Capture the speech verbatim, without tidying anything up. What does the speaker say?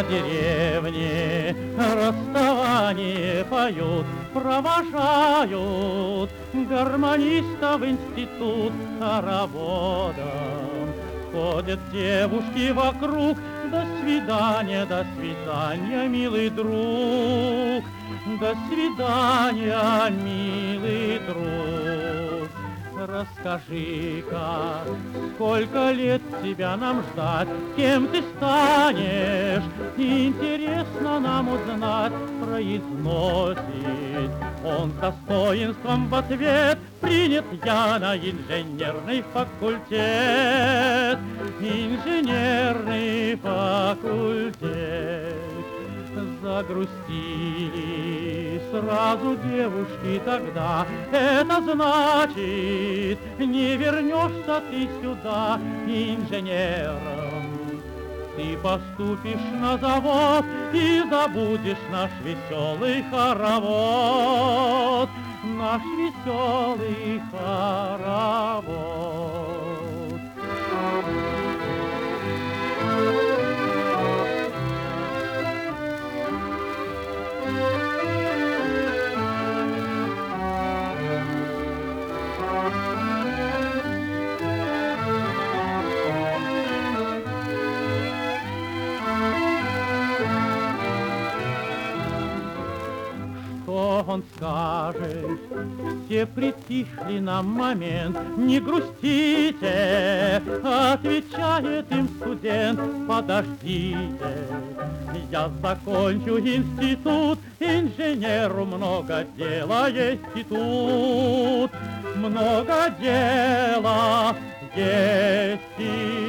по деревне расставание поют, провожают гармониста в институт хороводом. Ходят девушки вокруг, до свидания, до свидания, милый друг, до свидания, милый друг. Расскажи-ка, сколько лет тебя нам ждать, кем ты станешь, интересно нам узнать, произносит он с достоинством в ответ. Принят я на инженерный факультет, инженерный факультет. Загрустили сразу девушки тогда, это значит, не вернешься ты сюда инженером. Ты поступишь на завод и забудешь наш веселый хоровод, наш веселый хоровод. Что он скажет? Все притихли на момент. Не грустите, отвечает им студент. Подождите, я закончу институт, инженеру много дела есть и тут. Много дела есть и